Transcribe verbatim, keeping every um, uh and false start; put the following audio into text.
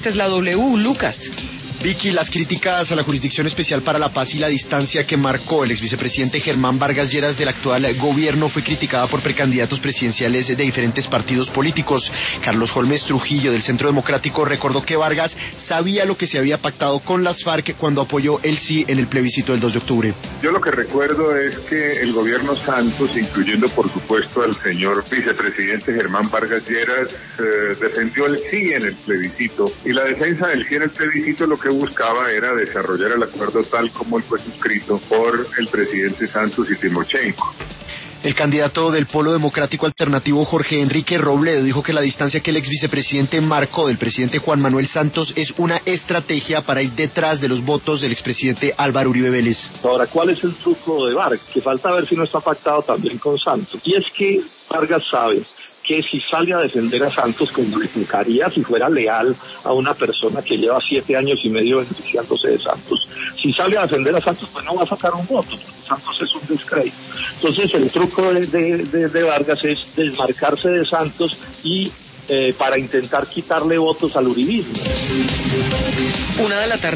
Esta es la W, Lucas. Vicky, las críticas a la Jurisdicción Especial para la Paz y la distancia que marcó el exvicepresidente Germán Vargas Lleras del actual gobierno fue criticada por precandidatos presidenciales de diferentes partidos políticos. Carlos Holmes Trujillo, del Centro Democrático, recordó que Vargas sabía lo que se había pactado con las FARC cuando apoyó el sí en el plebiscito del dos de octubre. Yo lo que recuerdo es que el gobierno Santos, incluyendo por supuesto al señor vicepresidente Germán Vargas Lleras, eh, defendió el sí en el plebiscito, y la defensa del sí en el plebiscito lo que buscaba era desarrollar el acuerdo tal como él fue suscrito por el presidente Santos y Timochenko. El candidato del Polo Democrático Alternativo, Jorge Enrique Robledo, dijo que la distancia que el exvicepresidente marcó del presidente Juan Manuel Santos es una estrategia para ir detrás de los votos del expresidente Álvaro Uribe Vélez. Ahora, ¿cuál es el truco de Vargas? Que falta ver si no está pactado también con Santos. Y es que Vargas sabe que si sale a defender a Santos, como le implicaría si fuera leal a una persona que lleva siete años y medio beneficiándose de Santos, si sale a defender a Santos, pues no va a sacar un voto, porque Santos es un descrédito. Entonces el truco de, de, de, de Vargas es desmarcarse de Santos y eh, para intentar quitarle votos al uribismo. Una de la tarde.